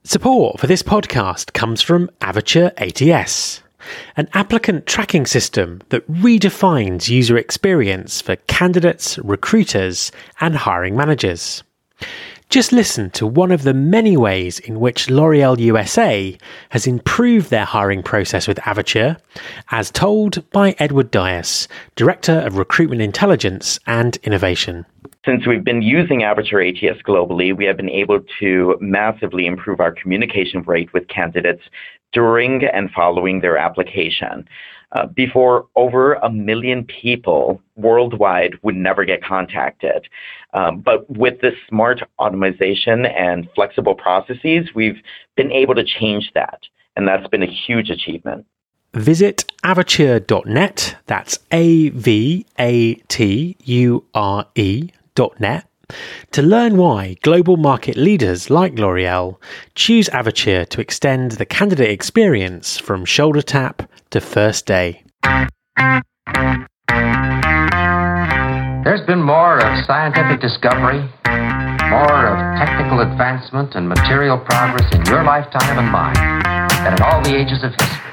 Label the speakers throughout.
Speaker 1: Support for this podcast comes from Avature ATS, an applicant tracking system that redefines user experience for candidates, recruiters, and hiring managers. Just listen to one of the many ways in which L'Oréal USA has improved their hiring process with Avature, as told by Edward Dias, Director of Recruitment Intelligence and Innovation.
Speaker 2: Since we've been using Avature ATS globally, we have been able to massively improve our communication rate with candidates during and following their application. Before, over 1 million people worldwide would never get contacted. But with this smart automation and flexible processes, we've been able to change that. And that's been a huge achievement.
Speaker 1: Visit avature.net, that's AVATURE.net, to learn why global market leaders like L'Oréal choose Avature to extend the candidate experience from shoulder tap to first day.
Speaker 3: There's been more of scientific discovery, more of technical advancement and material progress in your lifetime and mine than in all the ages of history.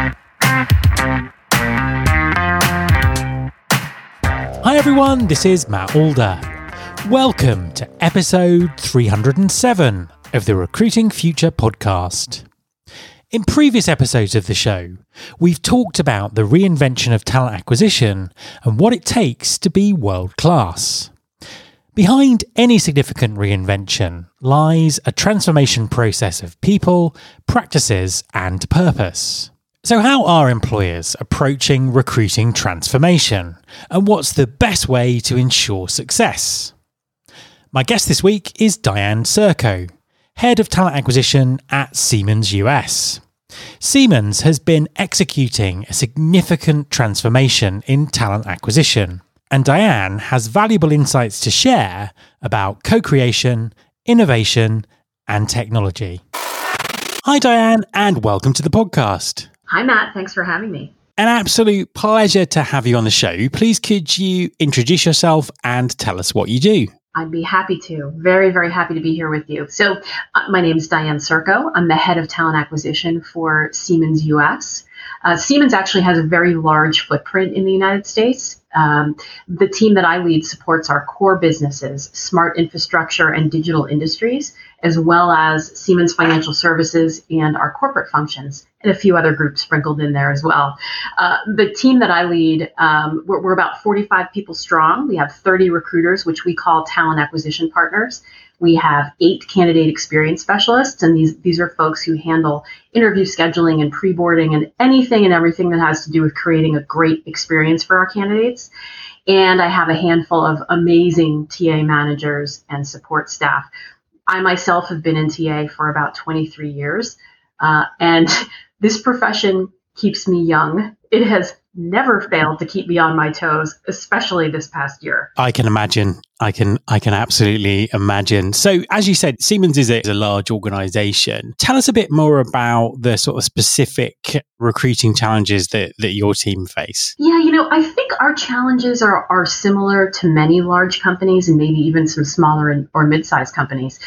Speaker 4: Hi everyone, this is Matt Alder. Welcome to episode 307 of the Recruiting Future podcast. In previous episodes of the show, we've talked about the reinvention of talent acquisition and what it takes to be world-class. Behind any significant reinvention lies a transformation process of people, practices, and purpose. So how are employers approaching recruiting transformation? And what's the best way to ensure success? My guest this week is Diane Serko, Head of Talent Acquisition at Siemens US. Siemens has been executing a significant transformation in talent acquisition, and Diane has valuable insights to share about co-creation, innovation, and technology. Hi Diane, and welcome to the podcast.
Speaker 5: Hi Matt, thanks for having me.
Speaker 4: An absolute pleasure to have you on the show. Please could you introduce yourself and tell us what you do?
Speaker 5: I'd be happy to. Very, very happy to be here with you. So my name is Diane Serko. I'm the head of talent acquisition for Siemens US. Siemens actually has a very large footprint in the United States. The team that I lead supports our core businesses, smart infrastructure and digital industries, as well as Siemens Financial Services and our corporate functions, and a few other groups sprinkled in there as well. The team that I lead, we're about 45 people strong. We have 30 recruiters, which we call talent acquisition partners. We have 8 candidate experience specialists, and these are folks who handle interview scheduling and pre-boarding and anything and everything that has to do with creating a great experience for our candidates. And I have a handful of amazing TA managers and support staff. I myself have been in TA for about 23 years, and this profession keeps me young. It has never failed to keep me on my toes, especially this past year.
Speaker 4: I can imagine. I can absolutely imagine. So, as you said, Siemens is a large organization. Tell us a bit more about the sort of specific recruiting challenges that your team face.
Speaker 5: Yeah, I think our challenges are similar to many large companies and maybe even some smaller or mid-sized companies.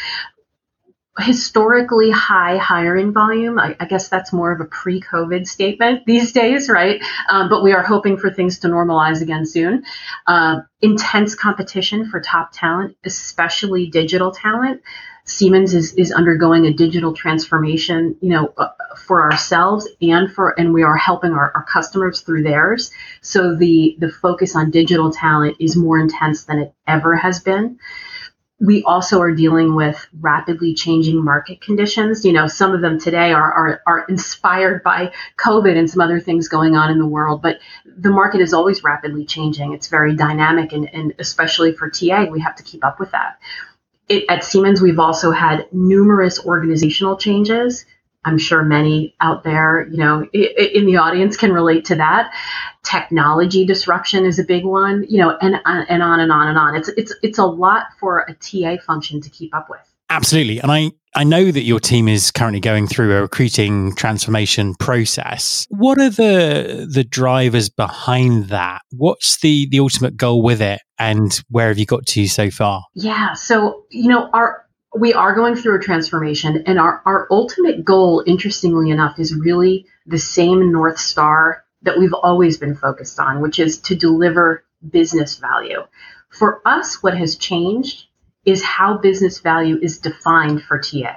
Speaker 5: Historically high hiring volume. I guess that's more of a pre-COVID statement these days, right? But we are hoping for things to normalize again soon. Intense competition for top talent, especially digital talent. Siemens is undergoing a digital transformation, for ourselves and we are helping our customers through theirs. So the focus on digital talent is more intense than it ever has been. We also are dealing with rapidly changing market conditions. Some of them today are inspired by COVID and some other things going on in the world, but the market is always rapidly changing. It's very dynamic, and especially for TA, we have to keep up with that. At Siemens, we've also had numerous organizational changes. I'm sure many out there, in the audience can relate to that. Technology disruption is a big one, and on and on and on. It's a lot for a TA function to keep up with.
Speaker 4: Absolutely. And I know that your team is currently going through a recruiting transformation process. What are the drivers behind that? What's the ultimate goal with it, and where have you got to so far?
Speaker 5: Yeah. So, We are going through a transformation, and our ultimate goal, interestingly enough, is really the same North Star that we've always been focused on, which is to deliver business value. For us, what has changed is how business value is defined for TA.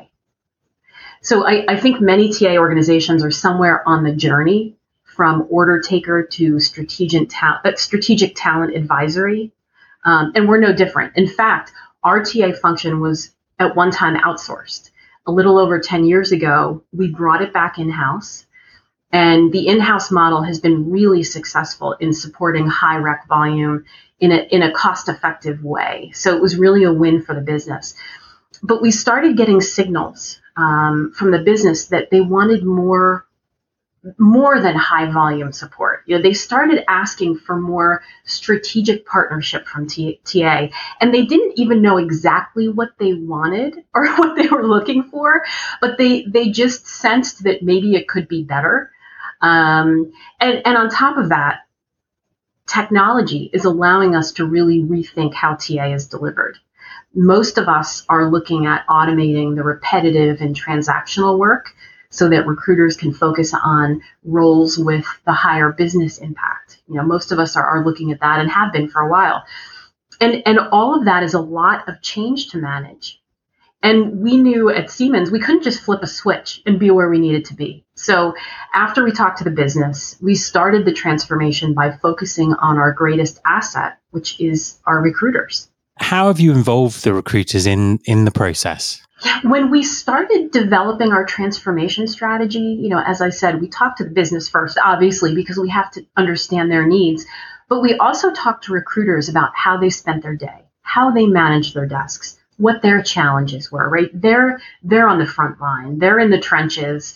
Speaker 5: So I think many TA organizations are somewhere on the journey from order taker to strategic talent advisory, and we're no different. In fact, our TA function was at one time outsourced. A little over 10 years ago, we brought it back in-house, and the in-house model has been really successful in supporting high rec volume in a cost-effective way. So it was really a win for the business. But we started getting signals from the business that they wanted more than high volume support. They started asking for more strategic partnership from TA, and they didn't even know exactly what they wanted or what they were looking for, but they just sensed that maybe it could be better. And on top of that, technology is allowing us to really rethink how TA is delivered. Most of us are looking at automating the repetitive and transactional work so that recruiters can focus on roles with the higher business impact. Most of us are looking at that and have been for a while. And all of that is a lot of change to manage. And we knew at Siemens, we couldn't just flip a switch and be where we needed to be. So after we talked to the business, we started the transformation by focusing on our greatest asset, which is our recruiters.
Speaker 4: How have you involved the recruiters in the process?
Speaker 5: When we started developing our transformation strategy, as I said, we talked to the business first, obviously, because we have to understand their needs. But we also talked to recruiters about how they spent their day, how they managed their desks, what their challenges were, right? They're on the front line. They're in the trenches.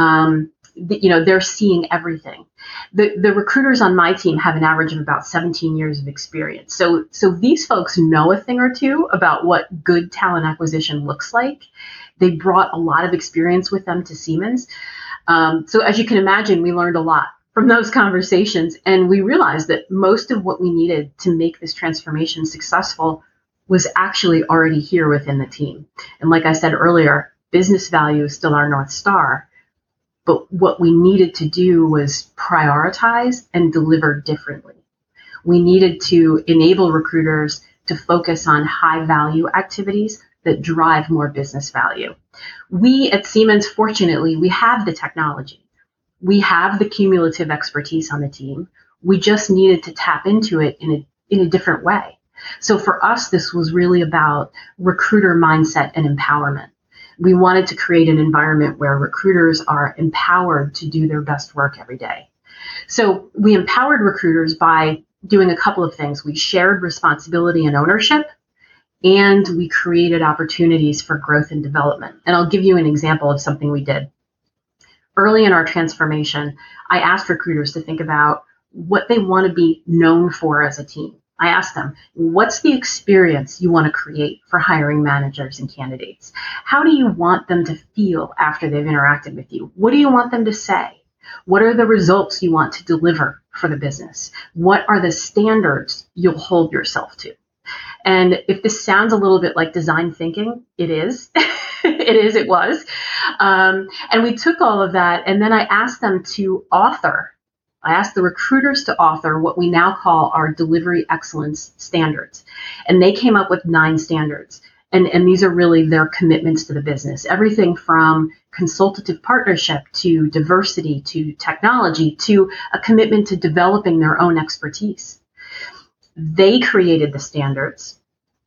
Speaker 5: They're seeing everything. The recruiters on my team have an average of about 17 years of experience. So these folks know a thing or two about what good talent acquisition looks like. They brought a lot of experience with them to Siemens. So as you can imagine, we learned a lot from those conversations. And we realized that most of what we needed to make this transformation successful was actually already here within the team. And like I said earlier, business value is still our North Star. But what we needed to do was prioritize and deliver differently. We needed to enable recruiters to focus on high value activities that drive more business value. We at Siemens, fortunately, we have the technology. We have the cumulative expertise on the team. We just needed to tap into it in a different way. So for us, this was really about recruiter mindset and empowerment. We wanted to create an environment where recruiters are empowered to do their best work every day. So we empowered recruiters by doing a couple of things. We shared responsibility and ownership, and we created opportunities for growth and development. And I'll give you an example of something we did. Early in our transformation, I asked recruiters to think about what they want to be known for as a team. I asked them, what's the experience you want to create for hiring managers and candidates? How do you want them to feel after they've interacted with you? What do you want them to say? What are the results you want to deliver for the business? What are the standards you'll hold yourself to? And if this sounds a little bit like design thinking, it is. It was. And we took all of that, and then I asked them to author. I asked the recruiters to author what we now call our delivery excellence standards. And they came up with 9 standards. And these are really their commitments to the business. Everything from consultative partnership to diversity to technology to a commitment to developing their own expertise. They created the standards.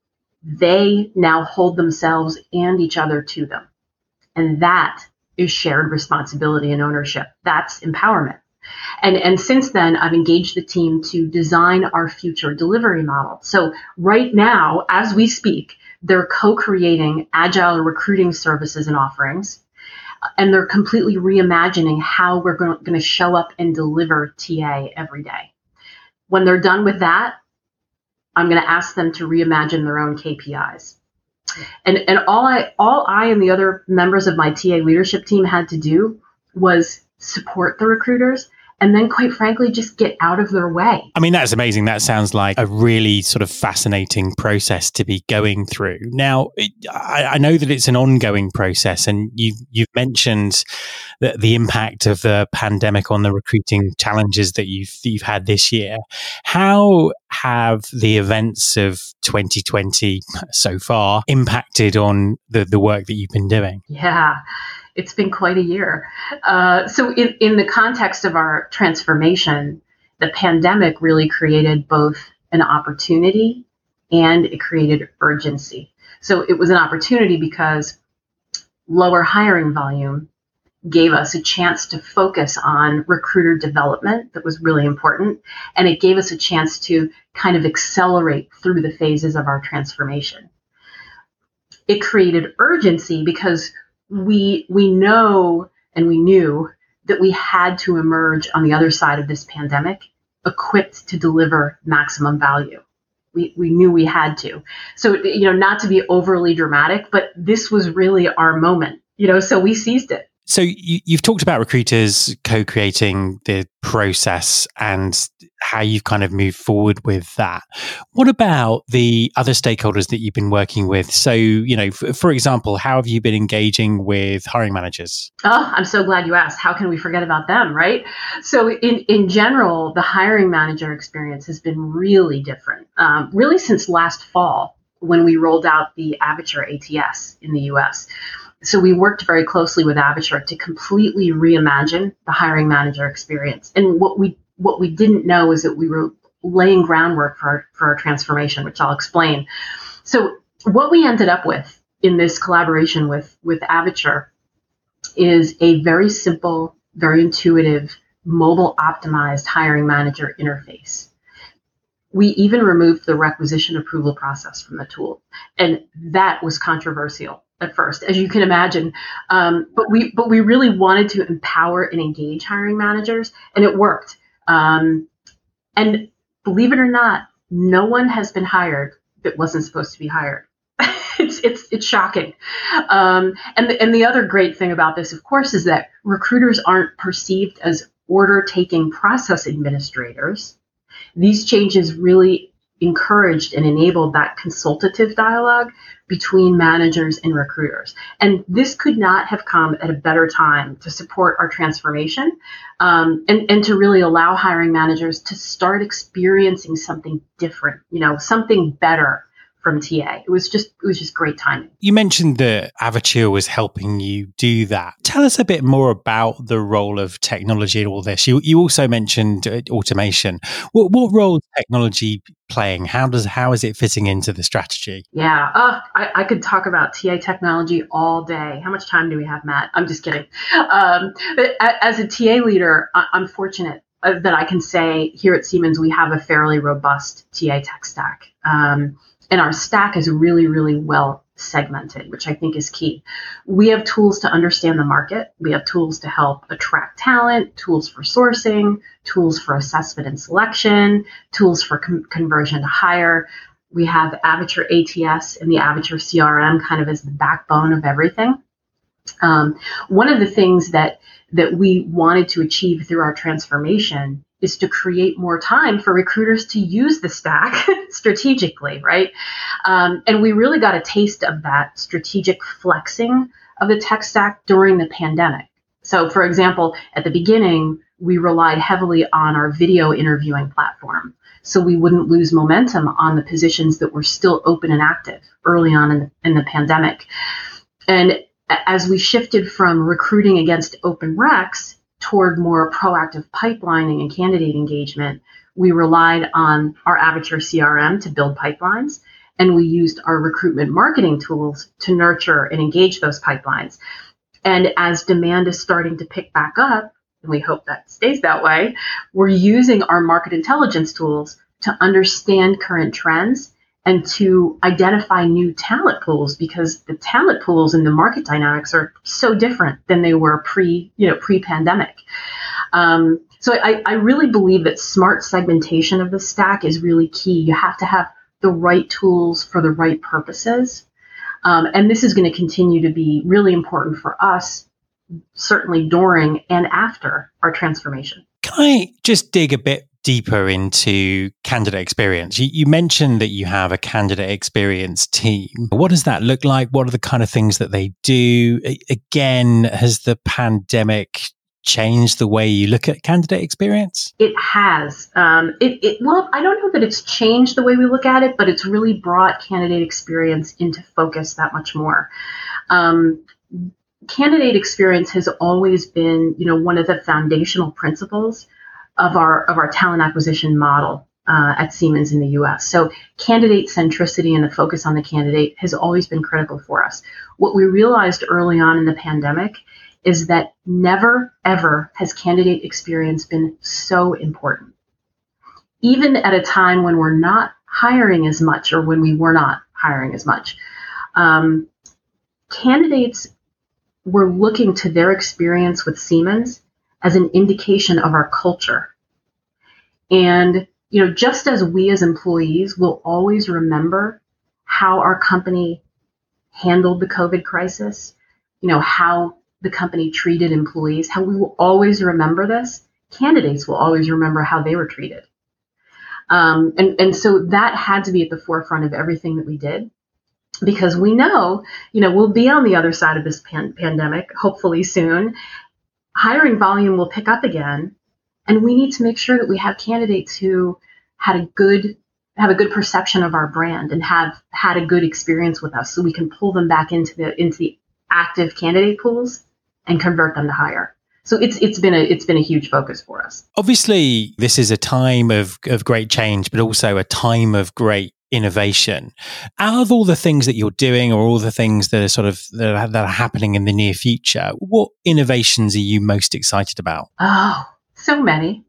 Speaker 5: They now hold themselves and each other to them. And that is shared responsibility and ownership. That's empowerment. And since then, I've engaged the team to design our future delivery model. So right now, as we speak, they're co-creating agile recruiting services and offerings, and they're completely reimagining how we're going to show up and deliver TA every day. When they're done with that, I'm going to ask them to reimagine their own KPIs. And all I and the other members of my TA leadership team had to do was support the recruiters and then, quite frankly, just get out of their way.
Speaker 4: I mean, that's amazing. That sounds like a really sort of fascinating process to be going through. Now, I know that it's an ongoing process, and you've mentioned the impact of the pandemic on the recruiting challenges that you've had this year. How have the events of 2020 so far impacted on the work that you've been doing?
Speaker 5: Yeah. It's been quite a year. So in the context of our transformation, the pandemic really created both an opportunity and it created urgency. So it was an opportunity because lower hiring volume gave us a chance to focus on recruiter development that was really important. And it gave us a chance to kind of accelerate through the phases of our transformation. It created urgency because we know and we knew that we had to emerge on the other side of this pandemic equipped to deliver maximum value. We knew we had to. So, not to be overly dramatic, but this was really our moment, so we seized it.
Speaker 4: So you've talked about recruiters co-creating the process and how you've kind of moved forward with that. What about the other stakeholders that you've been working with? So, for example, how have you been engaging with hiring managers?
Speaker 5: Oh, I'm so glad you asked. How can we forget about them, right? So in general, the hiring manager experience has been really different, really since last fall when we rolled out the Avature ATS in the US. So we worked very closely with Avature to completely reimagine the hiring manager experience. And what we didn't know is that we were laying groundwork for our transformation, which I'll explain. So what we ended up with in this collaboration with Avature is a very simple, very intuitive, mobile optimized hiring manager interface. We even removed the requisition approval process from the tool. And that was controversial at first, as you can imagine. But we really wanted to empower and engage hiring managers, and it worked. And believe it or not, no one has been hired that wasn't supposed to be hired. It's shocking. And the other great thing about this, of course, is that recruiters aren't perceived as order-taking process administrators. These changes really encouraged and enabled that consultative dialogue between managers and recruiters. And this could not have come at a better time to support our transformation, and to really allow hiring managers to start experiencing something different, something better from TA. It was just great timing.
Speaker 4: You mentioned that Avature was helping you do that. Tell us a bit more about the role of technology in all this. You also mentioned automation. What role is technology playing? How is it fitting into the strategy?
Speaker 5: Yeah, I could talk about TA technology all day. How much time do we have, Matt? I'm just kidding. But as a TA leader, I'm fortunate that I can say here at Siemens, we have a fairly robust TA tech stack. And our stack is really, really well segmented, which I think is key. We have tools to understand the market. We have tools to help attract talent, tools for sourcing, tools for assessment and selection, tools for conversion to hire. We have Avature ATS and the Avature CRM kind of as the backbone of everything. One of the things that we wanted to achieve through our transformation is to create more time for recruiters to use the stack strategically, right? And we really got a taste of that strategic flexing of the tech stack during the pandemic. So, for example, at the beginning, we relied heavily on our video interviewing platform, so we wouldn't lose momentum on the positions that were still open and active early on in the pandemic. And as we shifted from recruiting against open recs toward more proactive pipelining and candidate engagement, we relied on our Avature CRM to build pipelines, and we used our recruitment marketing tools to nurture and engage those pipelines. And as demand is starting to pick back up, and we hope that stays that way, we're using our market intelligence tools to understand current trends and to identify new talent pools, because the talent pools and the market dynamics are so different than they were pre-pandemic. So I really believe that smart segmentation of the stack is really key. You have to have the right tools for the right purposes. And this is going to continue to be really important for us, certainly during and after our transformation.
Speaker 4: Can I just dig a bit deeper into candidate experience? You mentioned that you have a candidate experience team. What does that look like? What are the kind of things that they do? Again, has the pandemic changed the way you look at candidate experience?
Speaker 5: It has. Well, I don't know that it's changed the way we look at it, but it's really brought candidate experience into focus that much more. Candidate experience has always been, one of the foundational principles of our talent acquisition model at Siemens in the U.S. So candidate centricity and the focus on the candidate has always been critical for us. What we realized early on in the pandemic is that never, ever has candidate experience been so important. Even at a time when we're not hiring as much or when we were not hiring as much, candidates were looking to their experience with Siemens as an indication of our culture. And, just as we as employees will always remember how our company handled the COVID crisis, how the company treated employees, how we will always remember this, candidates will always remember how they were treated. And so that had to be at the forefront of everything that we did, because we know, we'll be on the other side of this pandemic, hopefully soon. Hiring volume will pick up again, and we need to make sure that we have candidates who have a good perception of our brand and have had a good experience with us, so we can pull them back into the active candidate pools and convert them to hire. So it's been a huge focus for us.
Speaker 4: Obviously, this is a time of great change, but also a time of great innovation. Out of all the things that you're doing, or all the things that are happening in the near future, what innovations are you most excited about?
Speaker 5: Oh, so many.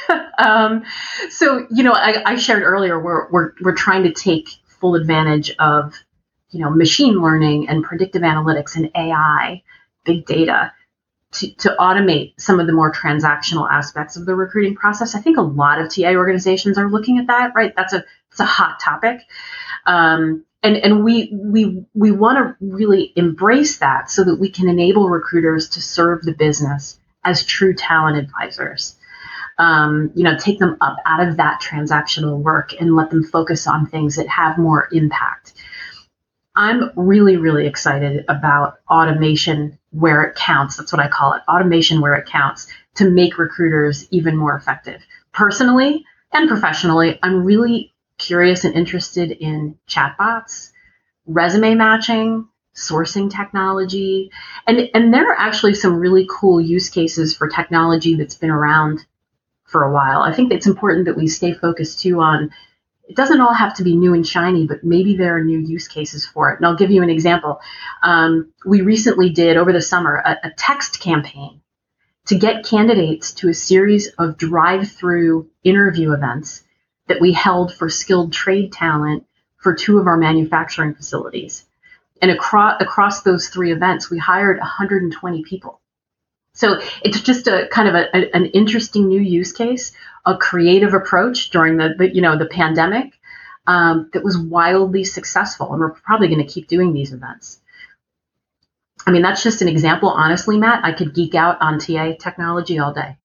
Speaker 5: I shared earlier, we're trying to take full advantage of, machine learning and predictive analytics and AI, big data, to automate some of the more transactional aspects of the recruiting process. I think a lot of TA organizations are looking at that, right? It's a hot topic. And we want to really embrace that so that we can enable recruiters to serve the business as true talent advisors. Take them up out of that transactional work and let them focus on things that have more impact. I'm really, really excited about automation where it counts. That's what I call it, automation where it counts, to make recruiters even more effective. Personally and professionally, I'm really curious and interested in chatbots, resume matching, sourcing technology. And there are actually some really cool use cases for technology that's been around for a while. I think it's important that we stay focused too on, it doesn't all have to be new and shiny, but maybe there are new use cases for it. And I'll give you an example. We recently did, over the summer, a text campaign to get candidates to a series of drive-through interview events that we held for skilled trade talent for 2 of our manufacturing facilities. And across those 3 events, we hired 120 people. So it's just a kind of an interesting new use case, a creative approach during the pandemic that was wildly successful, and we're probably going to keep doing these events. I mean, that's just an example. Honestly, Matt, I could geek out on TA technology all day.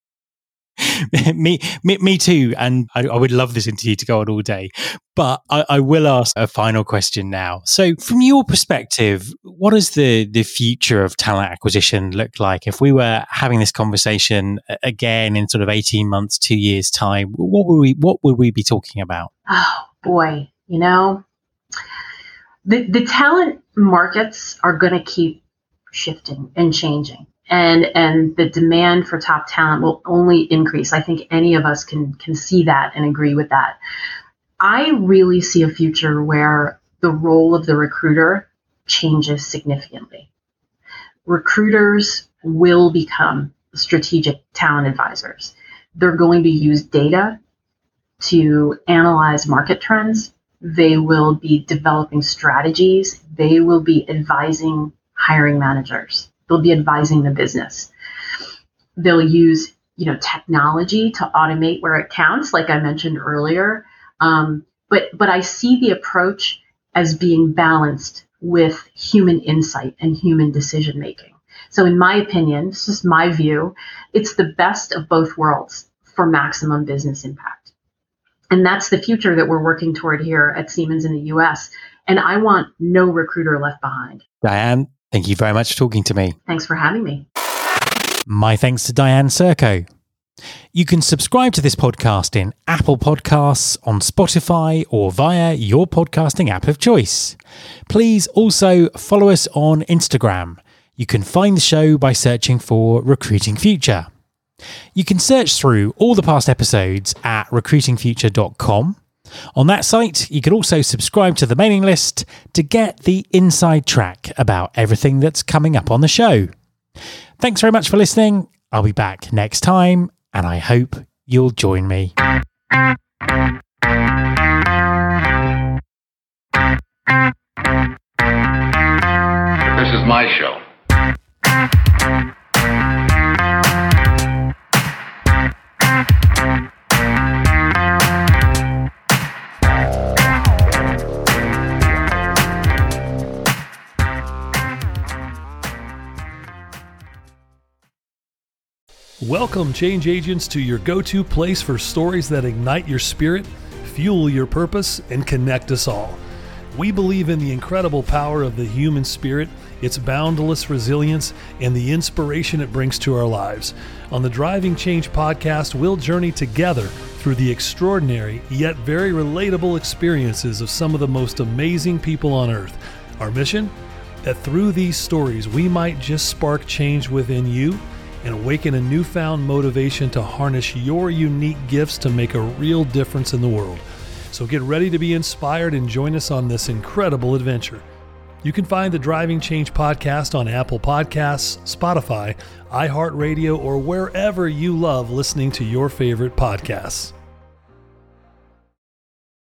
Speaker 4: Me too, and I would love this interview to go on all day. But I will ask a final question now. So, from your perspective, what does the future of talent acquisition look like? If we were having this conversation again in sort of 18 months, 2 years' time, what would we be talking about?
Speaker 5: Oh boy, the talent markets are going to keep shifting and changing. And the demand for top talent will only increase. I think any of us can see that and agree with that. I really see a future where the role of the recruiter changes significantly. Recruiters will become strategic talent advisors. They're going to use data to analyze market trends. They will be developing strategies. They will be advising hiring managers. They'll be advising the business. They'll use, technology to automate where it counts, like I mentioned earlier. But I see the approach as being balanced with human insight and human decision making. So in my opinion, this is my view, it's the best of both worlds. for maximum business impact. And that's the future that we're working toward here at Siemens in the US. And I want no recruiter left behind.
Speaker 4: Diane, thank you very much for talking to me.
Speaker 5: Thanks for having me.
Speaker 4: My thanks to Diane Serko. You can subscribe to this podcast in Apple Podcasts, on Spotify, or via your podcasting app of choice. Please also follow us on Instagram. You can find the show by searching for Recruiting Future. You can search through all the past episodes at recruitingfuture.com. On that site, you can also subscribe to the mailing list to get the inside track about everything that's coming up on the show. Thanks very much for listening. I'll be back next time, and I hope you'll join me.
Speaker 6: This is my show.
Speaker 7: Welcome, change agents, to your go-to place for stories that ignite your spirit, fuel your purpose, and connect us all. We believe in the incredible power of the human spirit, its boundless resilience, and the inspiration it brings to our lives. On the Driving Change podcast, we'll journey together through the extraordinary yet very relatable experiences of some of the most amazing people on earth. Our mission? That through these stories, we might just spark change within you and awaken a newfound motivation to harness your unique gifts to make a real difference in the world. So get ready to be inspired and join us on this incredible adventure. You can find the Driving Change podcast on Apple Podcasts, Spotify, iHeartRadio, or wherever you love listening to your favorite podcasts.